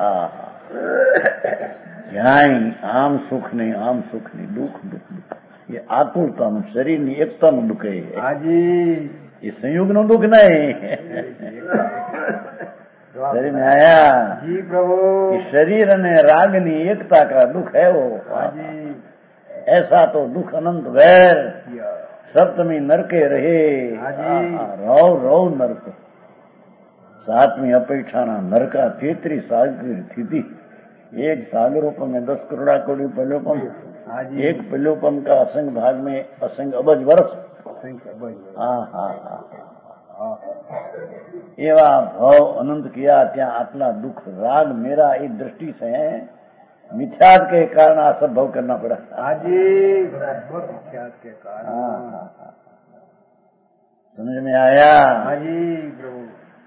ज्ञान आम सुख नहीं, आम सुख नहीं, दुख दुख दुख, ये आकुलता शरीर ની એકતા નું દુઃખ है, ये संयोग નું दुख नहीं। शरीर में आया जी प्रभु, शरीर ने राग नी एकता का दुख है वो। ऐसा तो दुख अनंत वैर सप्तमी नरके रहे, रौ रौ नरक, 7મી अपेक्षा नरका 33 सागर थी। एक सागरोपम में 10 करोड़ा कोड़ी पल्योपम, एक पल्योपम का असंग भाग में असंग अबज वर्ष। एवा भाव अनंत किया, त्या आटला दुख राग मेरा एक दृष्टि से मिथ्यात के कारण आ सब भव करना पड़ा। मिथ्यात के कारण समझ में आया? हाजी प्रभु।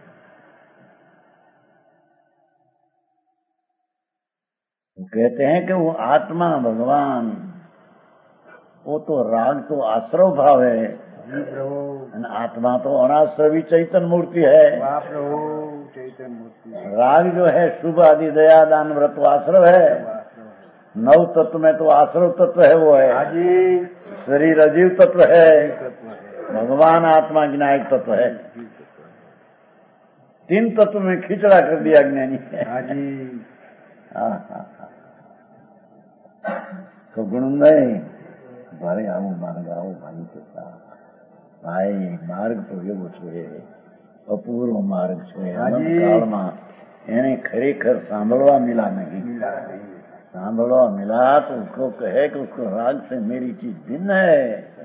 कहते हैं कि वो आत्मा भगवान, वो तो राग तो आश्रव भाव है, आत्मा तो अनाश्रवी चैतन्य मूर्ति है। चैतन्य मूर्ति राग जो है शुभ आदि दया दान व्रत आश्रव है। 9 तत्व में तो आश्रव तत्व है, वो है शरीर अजीव तत्व है, भगवान आत्मा ज्ञायक तत्व है। 3 तत्व में खिचड़ा कर दिया ज्ञानी है। तो गुण नहीं भाई આવું માર્ગ આવો ભાઈ કે ભાઈ માર્ગ તો એવો છે, અપૂર્વ માર્ગ છે। કાળમાં એને ખરેખર સાંભળવા मिला नहीं, સાંભળવા मिला तो उसको कहे कि उसको राग से मेरी चीज भिन्न है।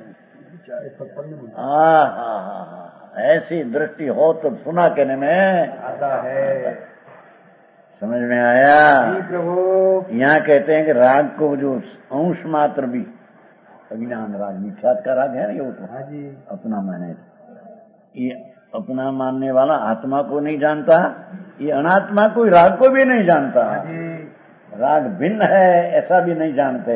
ऐसी दृष्टि हो तो सुना कहने में आता है। समझ में आया? प्रभु यहाँ कहते हैं कि राग को जो अंश मात्र भी, अज्ञान राग मिथ्यात का राग है ना, ये तो अपना माने, ये अपना मानने वाला आत्मा को नहीं जानता, ये अनात्मा को राग को भी नहीं जानता। राग भिन्न है ऐसा भी नहीं जानते।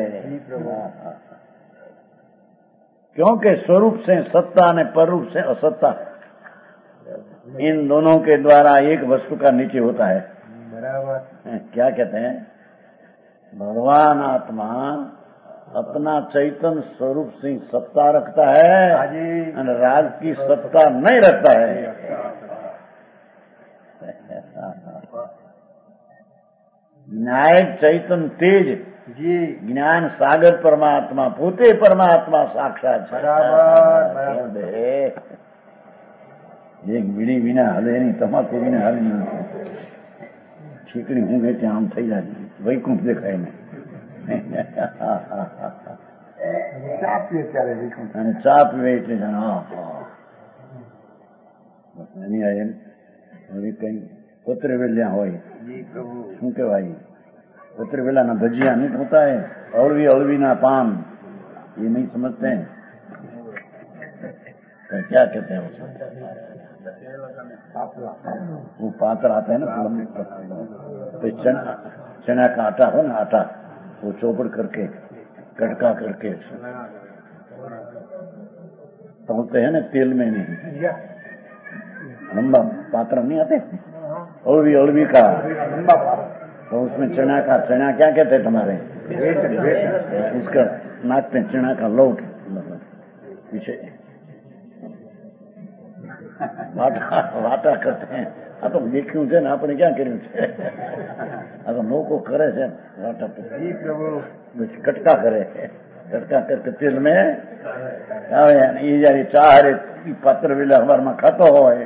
क्योंकि स्वरूप से सत्ता ने पर रूप से असत्ता। इन दोनों के द्वारा एक वस्तु का नीचे होता है। बराबर। क्या कहते हैं? भगवान आत्मा अपना चैतन्य स्वरूप से सत्ता रखता है और राग की सत्ता नहीं रखता है। न्यायिक चैतन्य तेज जी ज्ञान सागर परमात्मा पोते परमात्मा साक्षात बराबर। एक बीड़ी विना हले नहीं, तमाकू विना हले नहीं, ठीकड़ी ઊંઘે ત્યાં આમ થઈ જાય, વૈકુંઠ દેખાય ને ચા પીએ ત્યારે વૈકુંઠ અને ચા પીવે એટલે જાણે એની આ એમ હવે કઈ પત્રવેલિયા હોય जी प्रभु શું કહેવાય पत्रवेला भजिया नहीं होता है, अड़वी अड़वी ना पान, ये नहीं समझते हैं। तो क्या कहते हैं वो पात्र आता है ना, तो चना का आटा हो ना, आटा वो चौपड़ करके कटका करके तोलते हैं ना तेल में, नहीं लंबा पात्र नहीं आते, अड़वी अड़वी का, तो उसमें चना क्या कहते हैं तुम्हारे? उसका नाक पे चना का लौट पीछे वाटा करते हैं। आ तो देख्યું છે ને આપણે ક્યાં કર્યું છે? આ તો લોકો કરે છે વાટા કટકા કરે, કટકા કરકે તેલ में આવે એ જયારે ચા હારે પાત્ર વેલા હવારમાં ખાતો હોય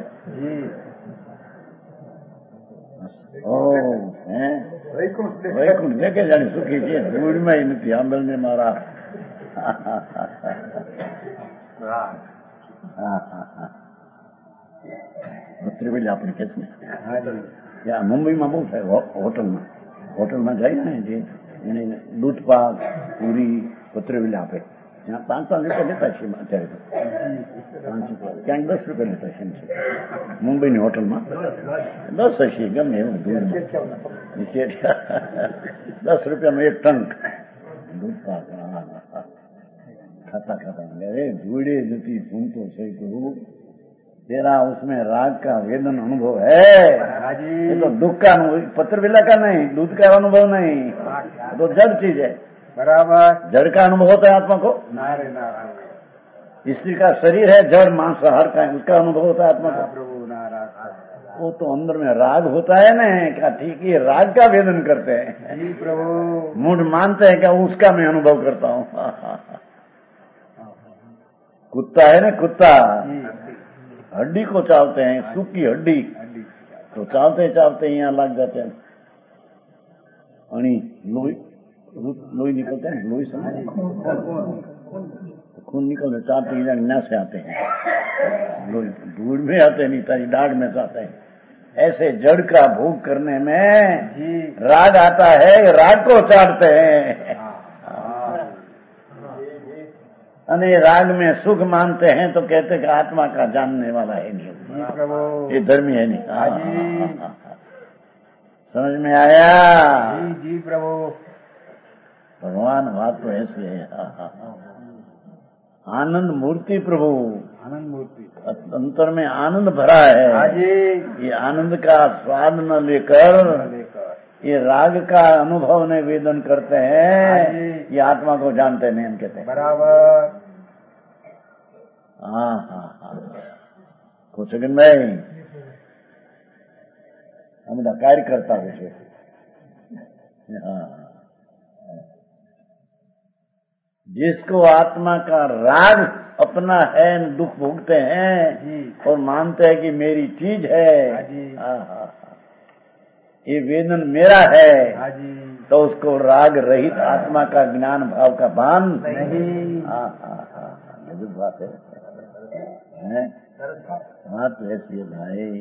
વૈકુંઠ દેખે જાણે સુખી છે, ધૂળમાં નથી આંબલને મારા ત્રિવેલી આપણે કે છે મુંબઈમાં બહુ થાય હોટલમાં જાય ને જે એને દૂધ પાક પૂરી પત્રવેલી આપે, ત્યાં 5-5 રૂપિયા લેતા છે અત્યારે તો, 5 રૂપિયા ક્યાંક 10 રૂપિયા લેતા છે મુંબઈની હોટલમાં, 10 હશે ગમે એવું દૂધમાં 10 રૂપિયાનો એક ટંક दूध पाक खाता खाता अरे धूड़े जती सुनतो सही तो तेरा उसमें राग का वेदन अनुभव है, ये तो दुख का अनुभव, पत्रविला का नहीं, दूध का अनुभव नहीं, तो जड़ चीज है। बराबर। जड़ का अनुभव होता है आत्मा को, स्त्री का शरीर है जड़ मांस हर का, उसका अनुभव होता है आत्मा को। वो तो अंदर में राग होता है ना, क्या ठीक है राग का वेदन करते हैं जी प्रभु, मूड मानते हैं क्या उसका मैं अनुभव करता हूँ। कुत्ता है ना, कुत्ता हड्डी को चावते हैं, सूखी हड्डी तो चावते चावते यहाँ लग जाते हैं, लोई निकलते हैं, लोई समझ खून निकलते चाहते हैं न से आते हैं, धूल में आते नहीं तारी दाढ़ में आते हैं। ऐसे जड़ का भोग करने में राग आता है, राग को चाटते हैं अने राग में सुख मानते हैं तो कहते कि आत्मा का जानने वाला है नहीं, ये धर्मी है नहीं। समझ में आया? जी प्रभु। भगवान बात तो ऐसी है। आनंद मूर्ति प्रभु, आनंद मूर्ति अंतर में आनंद भरा है, ये आनंद का स्वाद न लेकर ये राग का अनुभव ने वेदन करते हैं, ये आत्मा को जानते नहीं हम कहते हैं। बराबर। हाँ कुछ भाई हम कार्य करता है। हाँ, जिसको आत्मा का राग अपना है, दुख भोगते हैं और मानते हैं कि मेरी चीज है, ये वेदन मेरा है, तो उसको राग रहित आत्मा का ज्ञान भाव का भान नहीं। बात है बात ऐसी है भाई।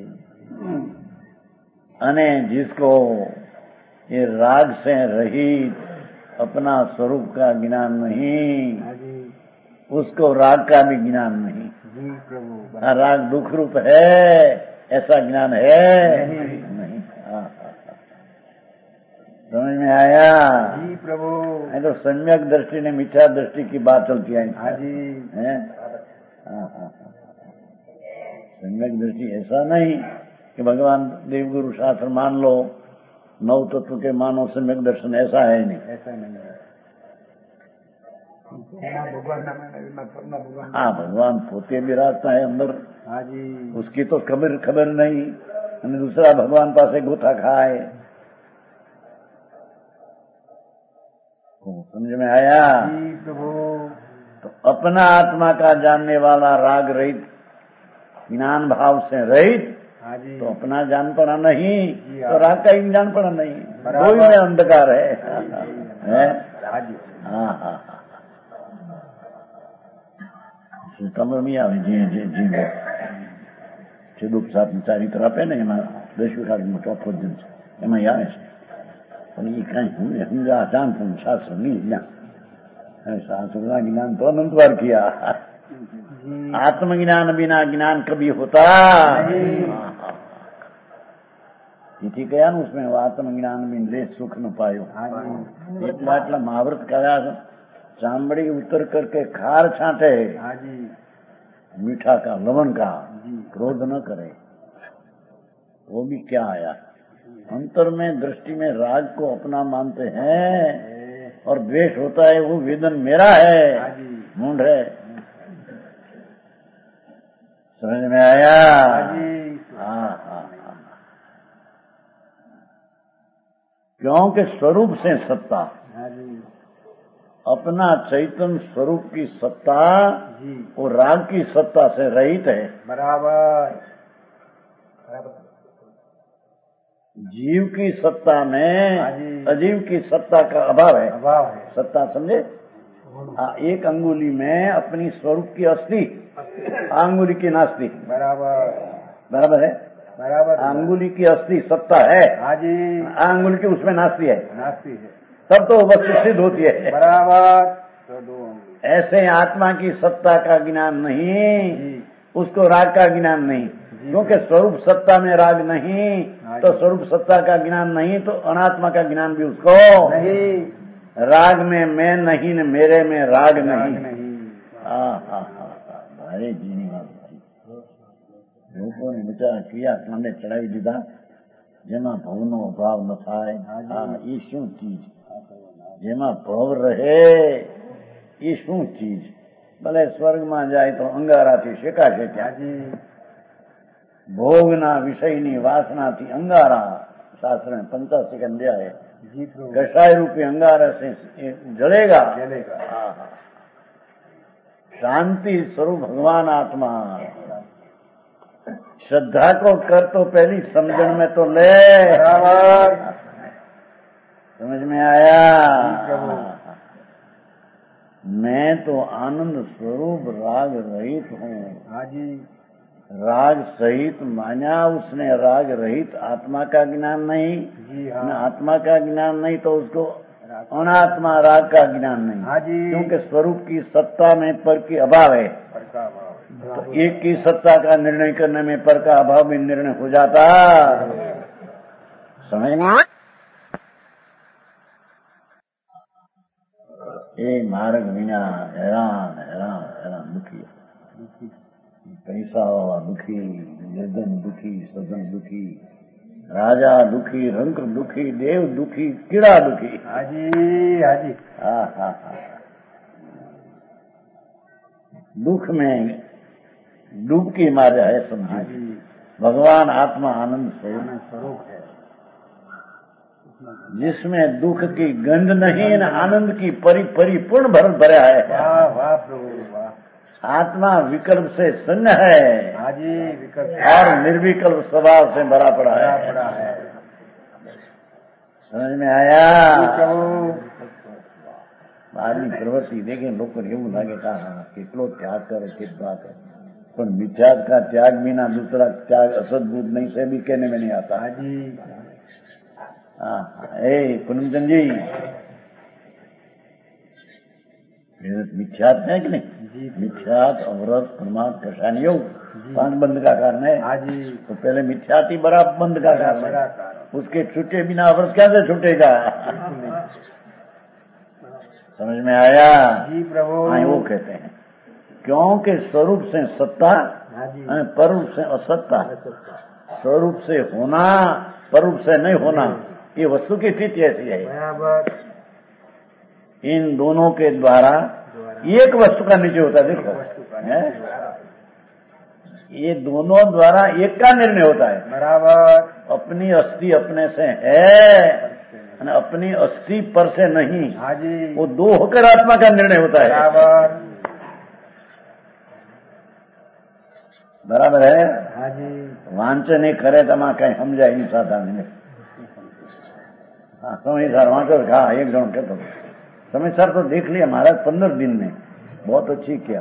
अने जिसको ये राग से रहित अपना स्वरूप का ज्ञान नहीं, उसको राग का भी ज्ञान नहीं। जी प्रभु। राग दुख रूप है ऐसा ज्ञान है नहीं। समझ में आया? जी प्रभु। तो सम्यक दृष्टि ने मिथ्या दृष्टि की बात चलती है। सम्यक दृष्टि ऐसा नहीं कि भगवान देवगुरु शास्त्र मान लो, नौ तत्व के मानो सम्यक दर्शन, ऐसा है नहीं। ऐसा नहीं है। हाँ, भगवान पोते विराजता है अंदर। हाँ जी। उसकी तो खबर नहीं, અને दूसरा भगवान पासे गोथा खाए। समझ में आया? जी प्रभु। तो अपना आत्मा का जानने वाला राग रहित, ज्ञान भाव से रहित, हाँ जी। तो अपना जान पड़ा नहीं, हाँ। तो राग का ही जान पड़ा नहीं, दो ही में अंधकार है। हाँ जी। हाँ हाँ हाँ। તમરમી આવે જે છેદુક સાપ ચારિત્ર આપે ને એમાં 10 વિભાગનો ચોથો જન છે, એમાં આવે છે. પણ એ કાંઈ સમજા જાણ પણ શાસ્ત્ર નહીં જ્ઞાન, शास्त्र ज्ञान तो अनंत बार किया। आत्मज्ञान बिना ज्ञान कभी होता इति कया उसमें आत्मज्ञान बिन ले सुख न पायो। एटला महाव्रत करा चामड़ी उतर करके खार छांटे, मीठा का लवण का, क्रोध न करे, वो भी क्या आया। अंतर में दृष्टि में राग को अपना मानते हैं और द्वेष होता है वो वेदन मेरा है, मूंढ है। समझ में आया? हाँ हाँ हाँ। क्योंकि स्वरूप से सत्ता, अपना चैतन्य स्वरूप की सत्ता वो राग की सत्ता से रहित है। बराबर। जीव की सत्ता में अजीव की सत्ता का अभाव है। सत्ता समझे? एक अंगुली में अपनी स्वरूप की अस्थि, अंगुली की नास्ति। बराबर है। बराबर। अंगुली की अस्थि सत्ता है, अंगुली की उसमें नास्ति है। तब तो वस्तु सिद्ध होती है। बराबर। ऐसे आत्मा की सत्ता का ज्ञान नहीं, उसको राग का ज्ञान नहीं, क्योंकि स्वरूप सत्ता में राग नहीं, तो स्वरूप सत्ता का ज्ञान नहीं, तो अनात्मा का ज्ञान भी उसको नहीं। राग में मैं नहीं न मेरे में राग नहीं। भाई जी लोगों ने विचार किया, कांडे चढ़ावी दीधा, जेमा भवनो अभाव न थाय। ये शू चीज, जेमा भव रहे ये शू चीज। भले स्वर्ग में जाए तो अंगारा थी शेकाशे क्या, भोगना विषयनी वासना थी अंगारा। शास्त्र में 85 अध्याय है, कषाय रूपी अंगारा से जलेगा। शांति स्वरूप भगवान आत्मा। श्रद्धा को कर तो पहली समझन में तो ले। समझ में आया? मैं तो आनंद स्वरूप राग रहित हूँ। राग सहित माना उसने, राग रहित आत्मा का ज्ञान नहीं। आत्मा का ज्ञान नहीं तो उसको अनात्मा राग का ज्ञान नहीं, क्योंकि स्वरूप की सत्ता में पर की अभाव है। तो एक की सत्ता का निर्णय करने में पर का अभाव में निर्णय हो जाता। समझना? ये मार्ग बिना हैरान हैरान हैरान दुखी, पैसा वाला दुखी, निर्धन दुखी, सज्जन दुखी, राजा दुखी, रंक दुखी, देव दुखी, कीड़ा दुखी। दुख में डूबकी मारा है समझी। भगवान आत्मा आनंद स्वरूप है, जिसमें दुख की गंध नहीं न आनंद की परिपूर्ण भरा है। वाह प्रभु वाह। आत्मा विकल्प से शून्य है और निर्विकल्प स्वभाव से भरा पड़ा है। समझ में आया? आदमी प्रवृत्ति देखे लोग એવું લાગે કે કેટલો ત્યાગ કરે, કેટલા કરે, પણ મિથ્યાત का त्याग बिना दूसरा त्याग असद्भुत नहीं से भी कहने में नहीं आता। पूनमचंद जी मिथ्यात है कि नहीं? मिथ्यात, अवरत, प्रमाद, कषाण योग 5 बंध का कारण है। तो पहले मिथ्यात ही बड़ा बंध का कारण है। उसके छूटे बिना अवरत कैसे छूटेगा? समझ में आया? जी प्रभु। हाँ, वो कहते हैं क्योंकि स्वरूप से सत्ता અને પરરૂપ से असत्ता, स्वरूप से होना, पररूप से नहीं होना, ये वस्तु की स्थिति ऐसी है। इन दोनों के द्वारा एक वस्तु का निश्चय होता है। देखो ये दोनों द्वारा एक का निर्णय होता है। बराबर। अपनी अस्थि अपने से है, अपनी अस्थि पर से नहीं। हाँ जी। वो दो होकर आत्मा का निर्णय होता है। बराबर। बराबर है। हाँ जी। वांचन ही करे तो कहीं समझाय नहीं साधारण ने। हाँ समयसर वांचो कहा एक जन कहते समयसर तो देख लिया महाराज 15 दिन में बहुत अच्छी किया।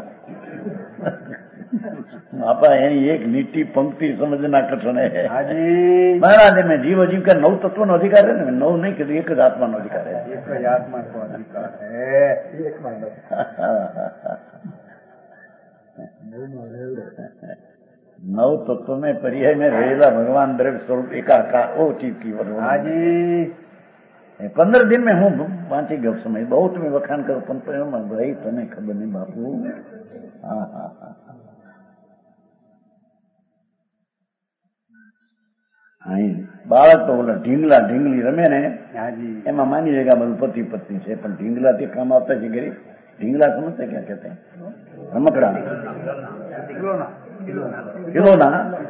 आपा एक नीति पंक्ति समझना कठिन है। महाराज में जीव जीव का 9 तत्व नो अधिकार है ना, 9 नहीं कि एक आत्मा नो अधिकार है। एक आत्मा को अधिकार है। एक मानव 9 तत्व में पर्याय में रहेला भगवान द्रव्य स्वरूप एकाकार वो चीज की हाजी 15 दिन में हूँ वांची गयो समय बहुत में वखाण करो पण भाई तने खबर नहीं बापू। हाँ हाँ हाँ बाळक तो बोला ढींगला ढींगली रमे ने एमा मानी लेगा બધું पति पत्नी से, पण ढींगला થી કામ આવતા છે ગરી ढींगला समझते क्या कहते हैं? रमकड़ा खिलौना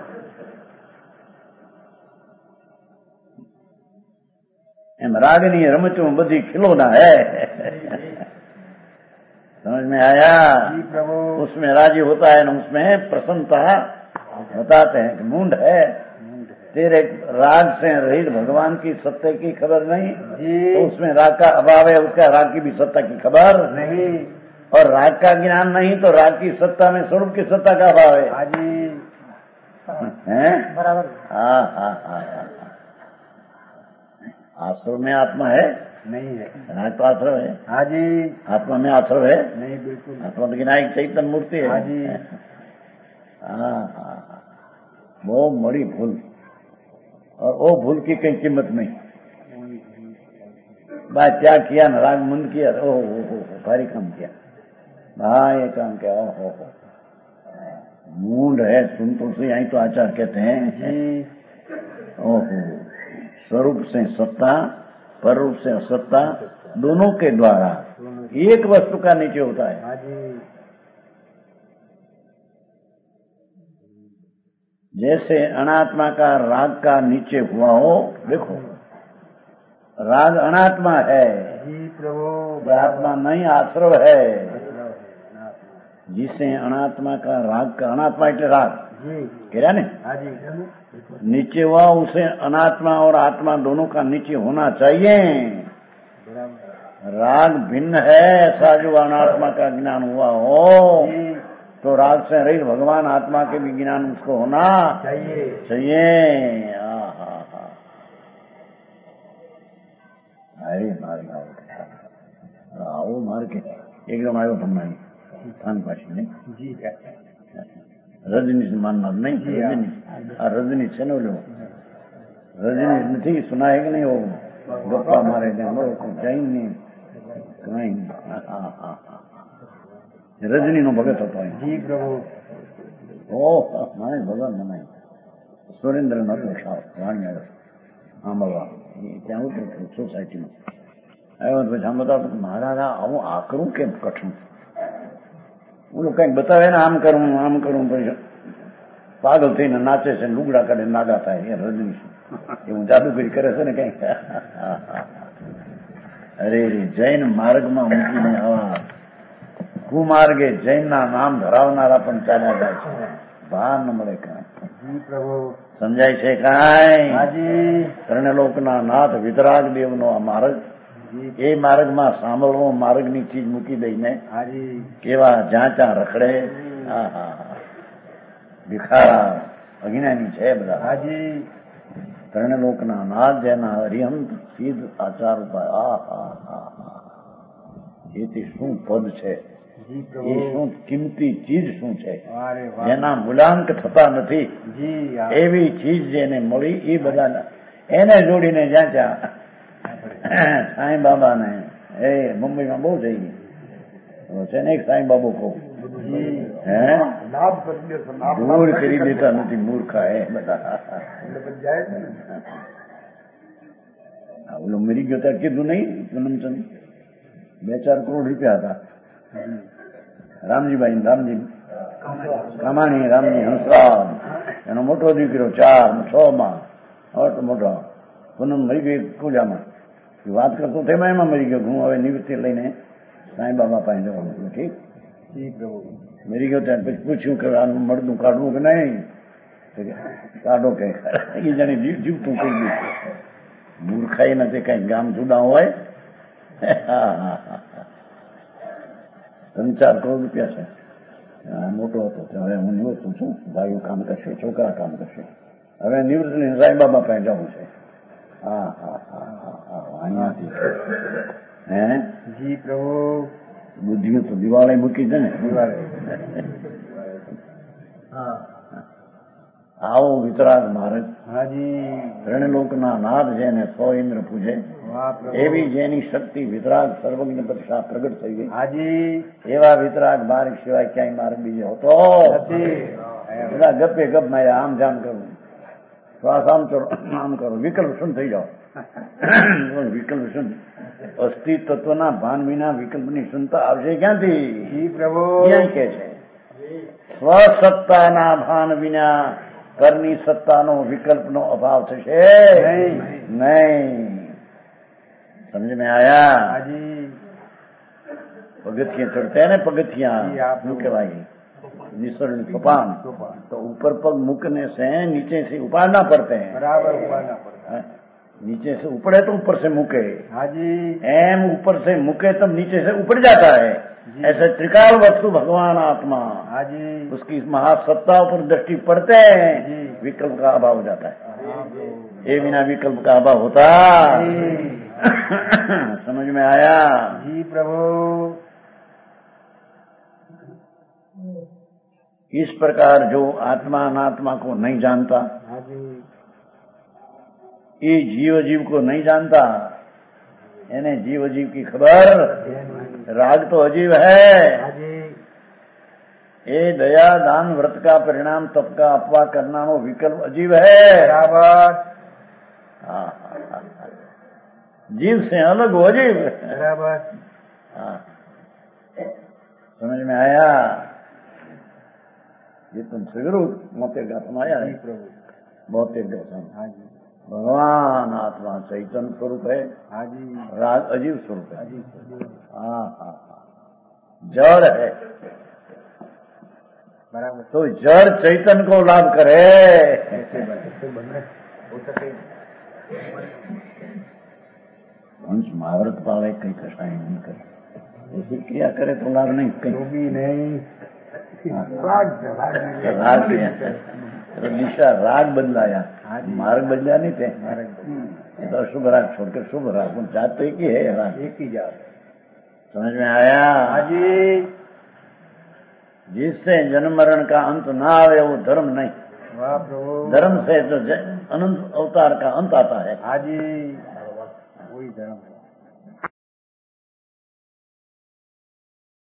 एम रागनी रमचों बधी खिलौना है। समझ में आया? उसमें राजी होता है ना, उसमें प्रसन्नता बताते हैं कि मूंड है तेरे राग से रहित भगवान की सत्ता की खबर नहीं तो उसमें राग का अभाव है, उसका राग की भी सत्ता की खबर नहीं, और राग का ज्ञान नहीं तो राग की सत्ता में स्वरूप की सत्ता का अभाव है। हैं? बराबर। हाँ हाँ हाँ आश्रव में आत्मा है नहीं है, राग तो आश्रव है। हाँ जी। आत्मा में आश्रव है नहीं, बिल्कुल। आत्मा तो गिनाई चैतन्य मूर्ति है। हाँ जी। हाँ हाँ वो बड़ी भूल, और वो भूल की कहीं कीमत नहीं। बात क्या किया न राग मंद किया, ओ भारी काम किया भाई, काम किया। ओ मूंड है सुन तो से यही तो आचार कहते हैं। ओहो स्वरूप से सत्ता पररूप से असत्ता दोनों के द्वारा एक वस्तु का नीचे होता है। जैसे अनात्मा का राग का नीचे हुआ हो, देखो राग अनात्मा है जी प्रभु, आत्मा नहीं आश्रव है। जिसे अनात्मा का राग का अनात्मा એટલે राग कह रहा ने नीचे हुआ उसे अनात्मा और आत्मा दोनों का नीचे होना चाहिए। राग भिन्न है ऐसा जो अनात्मा का ज्ञान हुआ हो तो राग से रहित भगवान आत्मा के भी ज्ञान उसको होना चाहिए। अरे मारे आओ मार के एकदम आयो તમને स्थान पासी ने रजनी से मानना नहीं रजनी रजनी છે ને લો रजनी નથી सुना है कि नहीं? वो गप्पा मारे जाएंगे कहीं रजनी नो भगत હતો जी प्रभु। ओ माने भगवान मनाई सुरेंद्र नाथ वाणी आयो आंबा ત્યાં ઉતર્યો સોસાયટીમાં આવ્યો પછી આમ બતાવતો महाराज આવું આ કરું કેમ કઠણ ઓલું કંઈક બતાવે ને આમ કરું પછી પાગલ થઈને નાચે છે લુગડા કાઢે નાગા થાય એ રજની એવું જાદુગરી કરે છે ને કઈ। અરે જૈન માર્ગમાં મૂકીને આવા કુમાર્ગે જૈનના નામ ધરાવનારા પણ ચાલ્યા જાય છે, ભાર ન મળે કાંઈ। સમજાય છે કાંઈ? કર્ણલોકના નાથ વિતરાગ દેવનો આ માર્ગ, એ માર્ગમાં સાંભળવો માર્ગની ચીજ મૂકી દઈને કેવા જ્યાં ત્યાં રખડે। ભિખારા અજ્ઞાની છે બધા। કર્ણલોકના નાથ જેના અરિહંત સિદ્ધ આચાર ઉપાય એથી શું પદ છે, એ શું કિંમતી ચીજ શું છે જેના મૂલાંક થતા નથી એવી ચીજ જેને મળી એ બધા એને જોડીને જ્યાં ત્યાં સાંઈ બાબાને એ મુંબઈમાં બહુ થઈ ગઈ છે ને એક સાંઈ બાબુ કહું है લાભ કરી દે તો લાભ દૂર કરી દેતા નથી, મૂર્ખા હે બધા. એટલે જાય ને. ઓલો મરી ગયો ત્યારે કીધું નહીં પૂનમચંદ 2-4 કરોડ રૂપિયા હતા રામજીભાઈ રામજી કમાણી રામજી હંસરાજ એનો મોટો દીકરો 4-6 મોટો પૂનમ મરી ગઈ પૂજામાં વાત કરતો તેમાં એમાં મરી ગયો. હું હવે નિવૃત્તિ લઈને સાંઈ બાબા પાસે જવાનું છું. ઠીક મરી ગયો ત્યારે પછી પૂછ્યું કે આનું મળદું કાઢવું કે નહીં, કાઢો કે એ જાણે જીવતું કહી ગયું. મૂર્ખાઈ નથી, કઈ ગામ જુદા હોય. 3-4 કરોડ રૂપિયા છે. મોટો હતો હવે હું નિવૃત્ત છું, ભાઈઓ કામ કરશે, છોકરા કામ કરશે. હવે નિવૃત્ત સાંઈ બાબા પાસે જવું છે. અહીંયાથી હે જી પ્રભુ બુદ્ધિઓ તો દિવાળે મૂકી છે ને. આવો વિતરાગ મહારાજ ત્રણલોકના નાદ જેને 100 ઇન્દ્ર પૂજે એવી જેની શક્તિ વિતરાગ સર્વજ્ઞ પક્ષા પ્રગટ થઈ ગઈ. એવા વિતરાગ માર્ગ સિવાય ક્યાંય માર્ગ બીજો હતો બધા ગપે ગપ માર્યા. આમ જામ કરવું, શ્વાસ આમ કરો, આમ કરો, વિકલ્પ શું થઈ જાઓ. વિકલ્પ શું? અસ્તિત્વના ભાન વિના વિકલ્પની ક્ષમતા આવશે ક્યાંથી? પ્રભુ ક્યાં કે છે સ્વસત્તાના ભાન વિના પરની સત્તાનો વિકલ્પનો અભાવ થશે નહીં. સમજ में आया? पगथियां चढ़ते हैं ना, पगथियां શું કહેવાય निसरण सोपान, तो ऊपर पग मुकने से नीचे से उपाड़ना पड़ते हैं. बराबर उपाड़ना पड़ता है. नीचे से उपड़े तो ऊपर से मुके. हाँ जी. एम ऊपर से मुके तब नीचे से उपड़ जाता है. ऐसे त्रिकाल वस्तु भगवान आत्मा. हाँ जी. उसकी महासत्ता पर दृष्टि पड़ते हैं, विकल्प का अभाव हो जाता है. ये बिना विकल्प का अभाव होता. समझ में आया? जी प्रभु. इस प्रकार जो आत्मा अनात्मा को नहीं जानता, ये जीव जीव को नहीं जानता, यानी जीव जीव की खबर. राग तो अजीव है. ये दया दान व्रत का परिणाम तप का अपवाह करना वो विकल्प अजीब है. बराबर. जीव से अलग हो अजीब. बराबर. समझ में आया? ये तुमसे जरूर मोते गाथम आया है. मोते गाथम. हाँ जी. भगवान आत्मा चैतन्य स्वरूप है. हाँ जी. राग अजीब स्वरूप है. हाँ हाँ हाँ. जड़ है. बराबर. तो जड़ चैतन्य को लाभ करे. वंश महाव्रत पाले कई कष्टाएं नहीं करे, ऐसी क्रिया करे तो लाभ नहीं. कहीं नहीं. राग दिशा राग बदलाया, मार्ग बदला नहीं थे. तो अशुभ राग छोड़कर शुभ राग, जात तो एक ही है. राग एक ही जात. समझ में आया? जी. जिससे जन्म मरण का अंत ना आवे वो धर्म नहीं. वाह प्रभु. धर्म से जो अनंत अवतार का अंत आता है. हाजी वही धर्म है.